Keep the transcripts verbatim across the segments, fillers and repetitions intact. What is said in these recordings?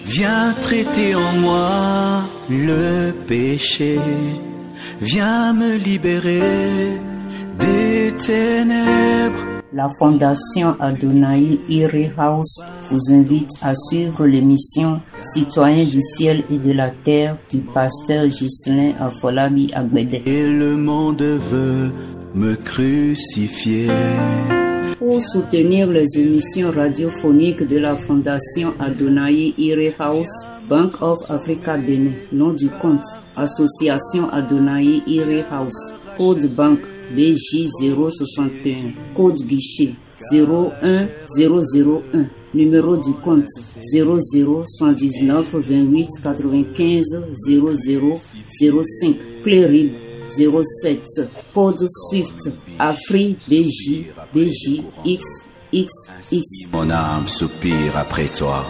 Viens traiter en moi le péché, viens me libérer des ténèbres. La Fondation Adonai Ire House vous invite à suivre l'émission Citoyens du ciel et de la terre du pasteur Ghislain Afolabi Agbede. Et le monde veut me crucifier. Pour soutenir les émissions radiophoniques de la Fondation Adonai Ire House, Bank of Africa Bénin, nom du compte, Association Adonai Ire House, code banque B J zéro soixante et un, code guichet zéro un zéro zéro un, numéro du compte zéro zéro un neuf vingt-huit quatre-vingt-quinze zéro zéro zéro cinq, clé R I B zéro sept, code Swift Afri B J B J X X X. Mon âme soupire après toi.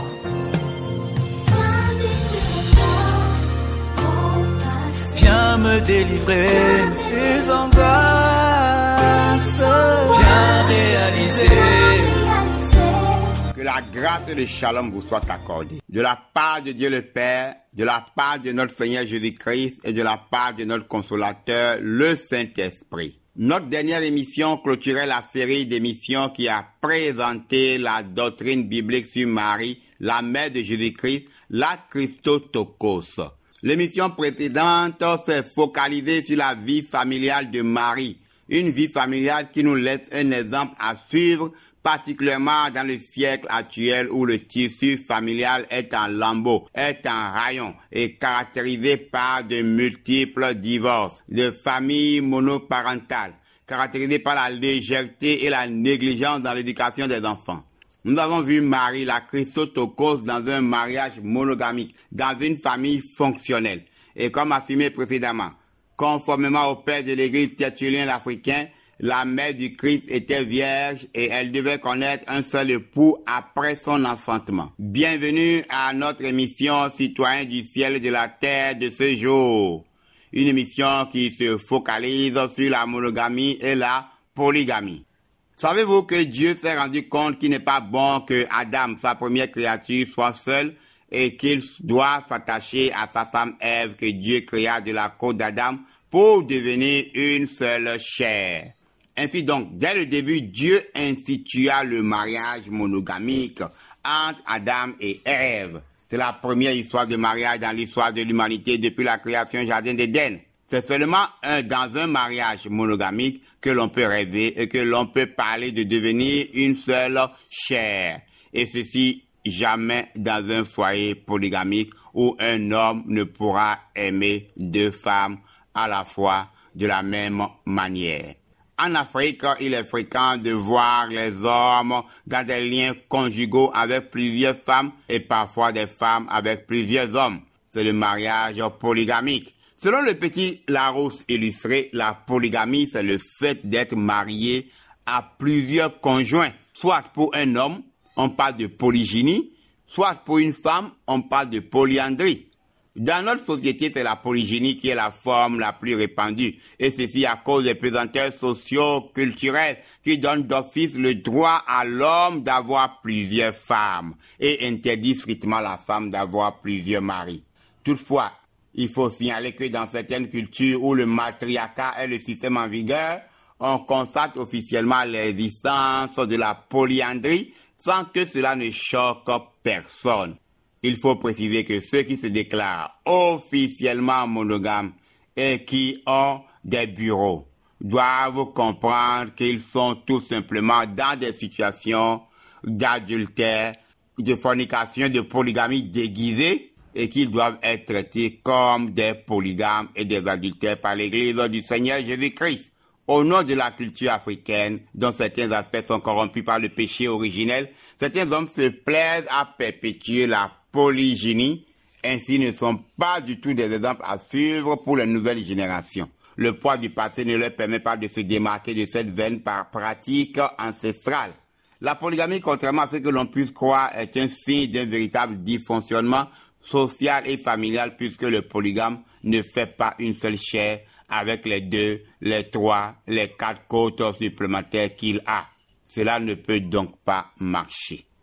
Viens me délivrer des angoisses. Viens réaliser. Que la grâce et le shalom vous soient accordés. De la part de Dieu le Père, de la part de notre Seigneur Jésus-Christ et de la part de notre consolateur, le Saint-Esprit. Notre dernière émission clôturait la série d'émissions qui a présenté la doctrine biblique sur Marie, la mère de Jésus-Christ, la Christotokos. L'émission précédente s'est focalisée sur la vie familiale de Marie, une vie familiale qui nous laisse un exemple à suivre, particulièrement dans le siècle actuel où le tissu familial est en lambeaux, est en rayon et caractérisé par de multiples divorces, de familles monoparentales, caractérisées par la légèreté et la négligence dans l'éducation des enfants. Nous avons vu Marie, la Christotokos, dans un mariage monogamique, dans une famille fonctionnelle. Et comme affirmé précédemment, conformément au père de l'Église Tertullien l'Africain, la mère du Christ était vierge et elle devait connaître un seul époux après son enfantement. Bienvenue à notre émission Citoyens du ciel et de la terre de ce jour. Une émission qui se focalise sur la monogamie et la polygamie. Savez-vous que Dieu s'est rendu compte qu'il n'est pas bon que Adam, sa première créature, soit seul et qu'il doit s'attacher à sa femme Ève que Dieu créa de la côte d'Adam pour devenir une seule chair. Ainsi donc, dès le début, Dieu institua le mariage monogamique entre Adam et Ève. C'est la première histoire de mariage dans l'histoire de l'humanité depuis la création du Jardin d'Éden. C'est seulement un, dans un mariage monogamique que l'on peut rêver et que l'on peut parler de devenir une seule chair. Et ceci jamais dans un foyer polygamique où un homme ne pourra aimer deux femmes à la fois de la même manière. En Afrique, il est fréquent de voir les hommes dans des liens conjugaux avec plusieurs femmes et parfois des femmes avec plusieurs hommes. C'est le mariage polygamique. Selon le petit Larousse illustré, la polygamie, c'est le fait d'être marié à plusieurs conjoints. Soit pour un homme, on parle de polygynie, soit pour une femme, on parle de polyandrie. Dans notre société, c'est la polygynie qui est la forme la plus répandue. Et ceci à cause des pesanteurs sociaux, culturels, qui donnent d'office le droit à l'homme d'avoir plusieurs femmes et interdisent strictement à la femme d'avoir plusieurs maris. Toutefois, il faut signaler que dans certaines cultures où le matriarcat est le système en vigueur, on constate officiellement l'existence de la polyandrie sans que cela ne choque personne. Il faut préciser que ceux qui se déclarent officiellement monogames et qui ont des bureaux doivent comprendre qu'ils sont tout simplement dans des situations d'adultère, de fornication, de polygamie déguisée et qu'ils doivent être traités comme des polygames et des adultères par l'Église du Seigneur Jésus-Christ. Au nom de la culture africaine, dont certains aspects sont corrompus par le péché originel, certains hommes se plaisent à perpétuer la polygynie, ainsi ne sont pas du tout des exemples à suivre pour les nouvelles générations. Le poids du passé ne leur permet pas de se démarquer de cette veine par pratique ancestrale. La polygamie, contrairement à ce que l'on puisse croire, est un signe d'un véritable dysfonctionnement social et familial puisque le polygame ne fait pas une seule chair avec les deux, les trois, les quatre côtes supplémentaires qu'il a. Cela ne peut donc pas marcher.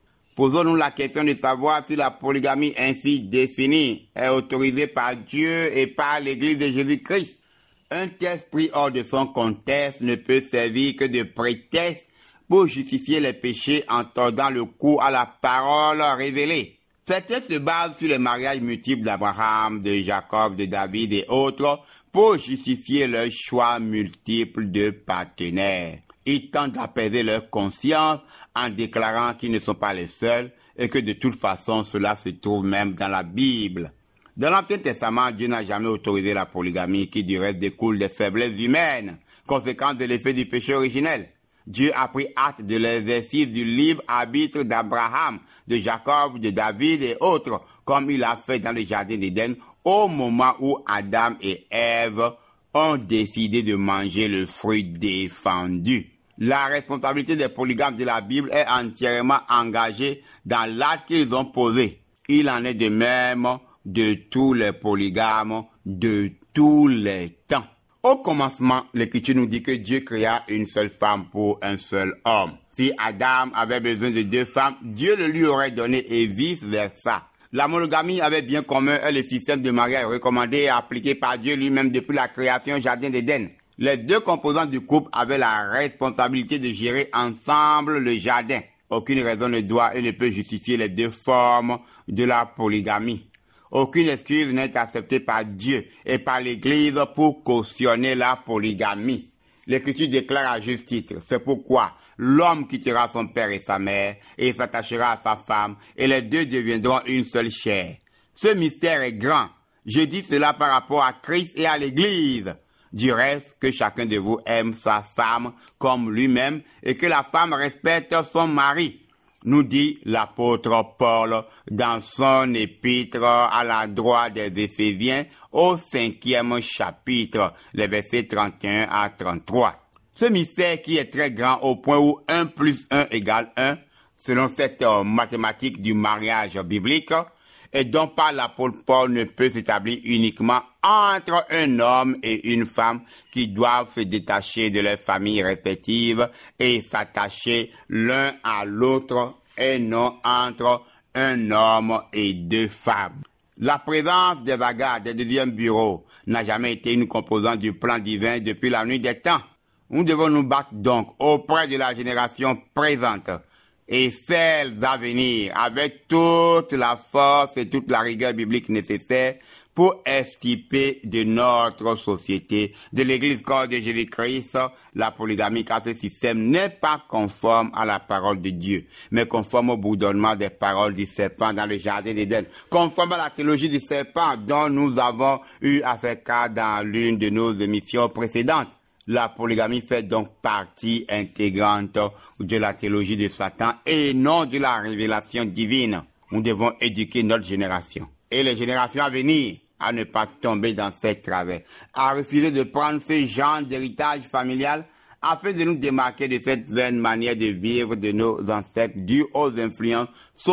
Posons-nous la question de savoir si la polygamie ainsi définie est autorisée par Dieu et par l'Église de Jésus-Christ. Un texte pris hors de son contexte ne peut servir que de prétexte pour justifier les péchés en tordant le cou à la parole révélée. Ces textes se basent sur les mariages multiples d'Abraham, de Jacob, de David et autres pour justifier leur choix multiple de partenaires. Ils tentent d'apaiser leur conscience en déclarant qu'ils ne sont pas les seuls et que de toute façon cela se trouve même dans la Bible. Dans l'Ancien Testament, Dieu n'a jamais autorisé la polygamie qui du reste découle des faiblesses humaines, conséquence de l'effet du péché originel. Dieu a pris acte de l'exercice du libre arbitre d'Abraham, de Jacob, de David et autres, comme il a fait dans le jardin d'Éden au moment où Adam et Ève ont décidé de manger le fruit défendu. La responsabilité des polygames de la Bible est entièrement engagée dans l'acte qu'ils ont posé. Il en est de même de tous les polygames de tous les temps. Au commencement, l'Écriture nous dit que Dieu créa une seule femme pour un seul homme. Si Adam avait besoin de deux femmes, Dieu le lui aurait donné et vice-versa. La monogamie avait bien commun est le système de mariage recommandé et appliqué par Dieu lui-même depuis la création du jardin d'Éden. Les deux composants du couple avaient la responsabilité de gérer ensemble le jardin. Aucune raison ne doit et ne peut justifier les deux formes de la polygamie. Aucune excuse n'est acceptée par Dieu et par l'Église pour cautionner la polygamie. L'Écriture déclare à juste titre, c'est pourquoi l'homme quittera son père et sa mère et s'attachera à sa femme et les deux deviendront une seule chair. Ce mystère est grand. Je dis cela par rapport à Christ et à l'Église. Du reste, que chacun de vous aime sa femme comme lui-même et que la femme respecte son mari, nous dit l'apôtre Paul dans son épître à l'endroit des Éphésiens au cinquième chapitre, les versets trente et un à trente-trois. Ce mystère qui est très grand au point où un plus un égale un, selon cette mathématique du mariage biblique, et dont par l'apôtre Paul ne peut s'établir uniquement entre un homme et une femme qui doivent se détacher de leurs familles respectives et s'attacher l'un à l'autre et non entre un homme et deux femmes. La présence des agas des deuxièmes bureaux n'a jamais été une composante du plan divin depuis la nuit des temps. Nous devons nous battre donc auprès de la génération présente et celles à venir avec toute la force et toute la rigueur biblique nécessaire pour extirper de notre société, de l'Église corps de Jésus-Christ, la polygamie, car ce système n'est pas conforme à la parole de Dieu, mais conforme au bourdonnement des paroles du serpent dans le jardin d'Éden, conforme à la théologie du serpent dont nous avons eu à faire cas dans l'une de nos émissions précédentes. La polygamie fait donc partie intégrante de la théologie de Satan et non de la révélation divine. Nous devons éduquer notre génération et les générations à venir à ne pas tomber dans ces travers, à refuser de prendre ce genre d'héritage familial afin de nous démarquer de cette vaine manière de vivre de nos ancêtres due aux influences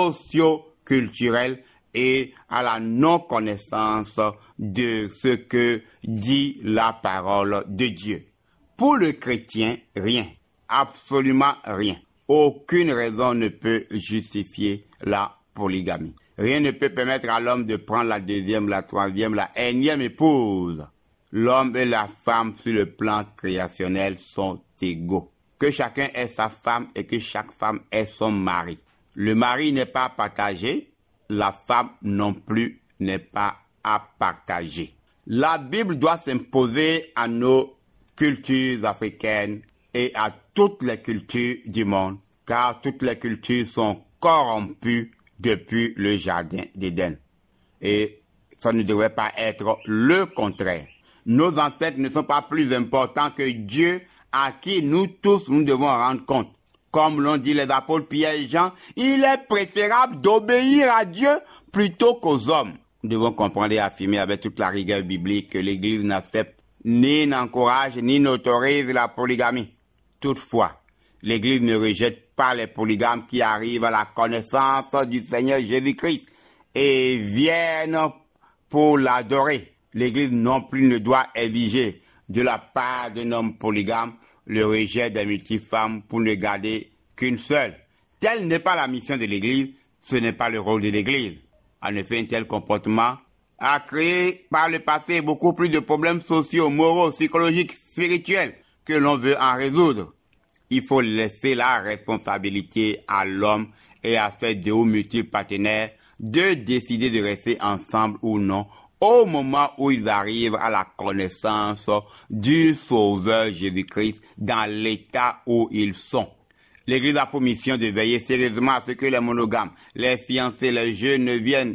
socio-culturelles et à la non-connaissance de ce que dit la parole de Dieu. Pour le chrétien, rien, absolument rien. Aucune raison ne peut justifier la polygamie. Rien ne peut permettre à l'homme de prendre la deuxième, la troisième, la énième épouse. L'homme et la femme sur le plan créationnel sont égaux. Que chacun ait sa femme et que chaque femme ait son mari. Le mari n'est pas partagé, la femme non plus n'est pas à partager. La Bible doit s'imposer à nos cultures africaines et à toutes les cultures du monde, car toutes les cultures sont corrompues depuis le jardin d'Éden. Et ça ne devrait pas être le contraire. Nos ancêtres ne sont pas plus importants que Dieu à qui nous tous nous devons rendre compte. Comme l'ont dit les apôtres Pierre et Jean, il est préférable d'obéir à Dieu plutôt qu'aux hommes. Nous devons comprendre et affirmer avec toute la rigueur biblique que l'Église n'accepte ni n'encourage ni n'autorise la polygamie. Toutefois, l'Église ne rejette pas les polygames qui arrivent à la connaissance du Seigneur Jésus-Christ et viennent pour l'adorer. L'Église non plus ne doit exiger de la part d'un homme polygame le rejet des multifemmes pour ne garder qu'une seule. Telle n'est pas la mission de l'Église, Ce n'est pas le rôle de l'Église. En effet, un tel comportement a créé par le passé beaucoup plus de problèmes sociaux, moraux, psychologiques, spirituels que l'on veut en résoudre. Il faut laisser la responsabilité à l'homme et à ses deux ou multiples partenaires de décider de rester ensemble ou non au moment où ils arrivent à la connaissance du Sauveur Jésus-Christ dans l'état où ils sont. L'Église a pour mission de veiller sérieusement à ce que les monogames, les fiancés, les jeunes ne viennent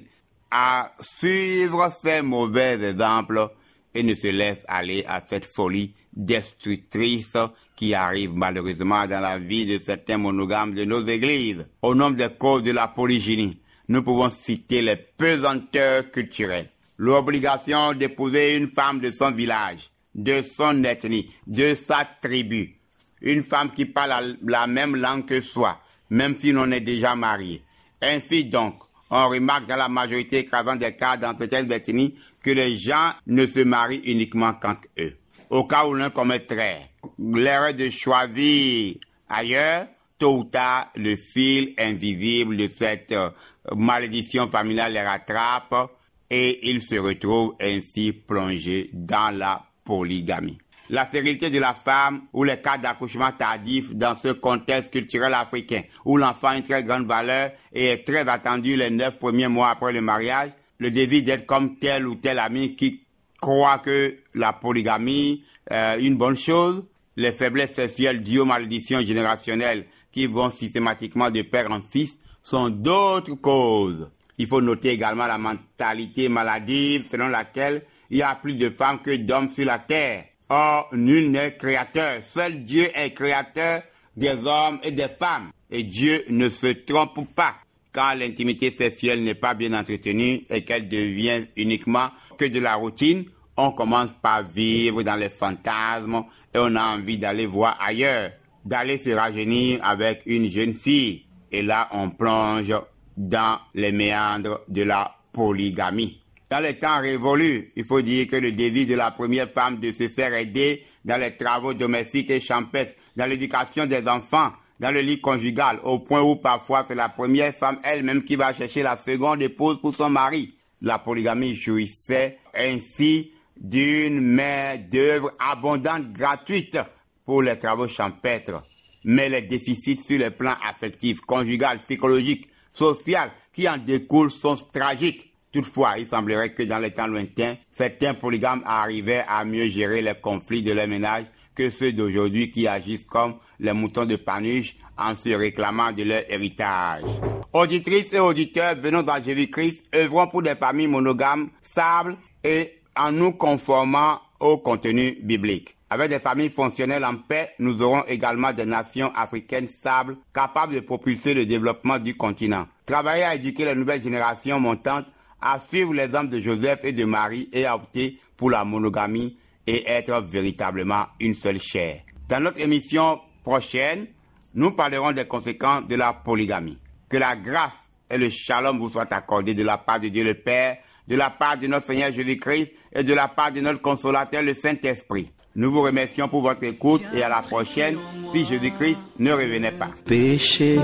à suivre ces mauvais exemples et ne se laissent aller à cette folie destructrice qui arrive malheureusement dans la vie de certains monogames de nos églises. Au nom des causes de la polygynie, nous pouvons citer les pesanteurs culturelles, l'obligation d'épouser une femme de son village, de son ethnie, de sa tribu, une femme qui parle la, la même langue que soi, même si l'on est déjà marié. Ainsi donc, on remarque dans la majorité écrasante des cas dans certaines ethnies que les gens ne se marient uniquement qu'entre eux. Au cas où l'un commettrait l'erreur de choisir ailleurs, tôt ou tard, le fil invisible de cette euh, malédiction familiale les rattrape et ils se retrouvent ainsi plongés dans la polygamie. La stérilité de la femme ou les cas d'accouchement tardif dans ce contexte culturel africain où l'enfant a une très grande valeur et est très attendu les neuf premiers mois après le mariage, le désir d'être comme tel ou tel ami qui croit que la polygamie est une bonne chose, les faiblesses sexuelles dues aux malédictions générationnelles qui vont systématiquement de père en fils sont d'autres causes. Il faut noter également la mentalité maladive selon laquelle il y a plus de femmes que d'hommes sur la terre. Or, nul n'est créateur. Seul Dieu est créateur des hommes et des femmes. Et Dieu ne se trompe pas. Quand l'intimité sexuelle n'est pas bien entretenue et qu'elle devient uniquement que de la routine, on commence par vivre dans les fantasmes et on a envie d'aller voir ailleurs, d'aller se rajeunir avec une jeune fille. Et là, on plonge dans les méandres de la polygamie. Dans les temps révolus, il faut dire que le désir de la première femme de se faire aider dans les travaux domestiques et champêtres, dans l'éducation des enfants, dans le lit conjugal, au point où parfois c'est la première femme elle-même qui va chercher la seconde épouse pour son mari. La polygamie jouissait ainsi d'une main-d'œuvre abondante, gratuite pour les travaux champêtres. Mais les déficits sur les plans affectifs, conjugal, psychologique, social qui en découlent sont tragiques. Toutefois, il semblerait que dans les temps lointains, certains polygames arrivaient à mieux gérer les conflits de leur ménage que ceux d'aujourd'hui qui agissent comme les moutons de Panurge en se réclamant de leur héritage. Auditrices et auditeurs, venons à Jésus-Christ, œuvrons pour des familles monogames, stables et en nous conformant au contenu biblique. Avec des familles fonctionnelles en paix, nous aurons également des nations africaines stables, capables de propulser le développement du continent. Travailler à éduquer les nouvelles générations montantes, à suivre l'exemple de Joseph et de Marie et à opter pour la monogamie et être véritablement une seule chair. Dans notre émission prochaine, nous parlerons des conséquences de la polygamie. Que la grâce et le shalom vous soient accordés de la part de Dieu le Père, de la part de notre Seigneur Jésus-Christ et de la part de notre consolateur le Saint-Esprit. Nous vous remercions pour votre écoute et à la prochaine si Jésus-Christ ne revenait pas. Péché,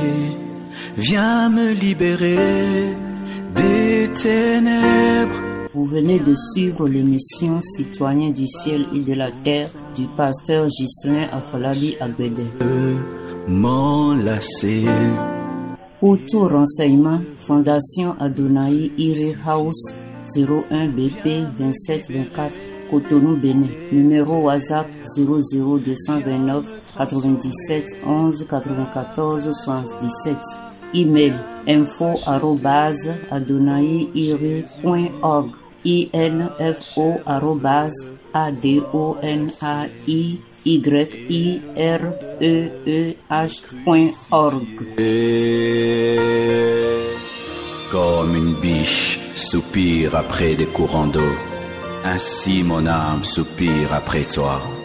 viens me libérer des ténèbres. Vous venez de suivre l'émission Citoyens du ciel et de la terre du pasteur Ghislain Afolabi Agbede. M'enlacer. Pour tout renseignement, Fondation Adonai Ire House zéro un B P vingt-sept vingt-quatre Cotonou Bénin. Numéro WhatsApp zéro zéro deux cent vingt-neuf quatre-vingt-dix-sept onze quatre-vingt-quatorze soixante-dix-sept. Email info arobase adonai-ire point org. I N F O arobase A D O N A I Y I R E E H point org. Comme une biche soupire après des courants d'eau, ainsi mon âme soupire après toi.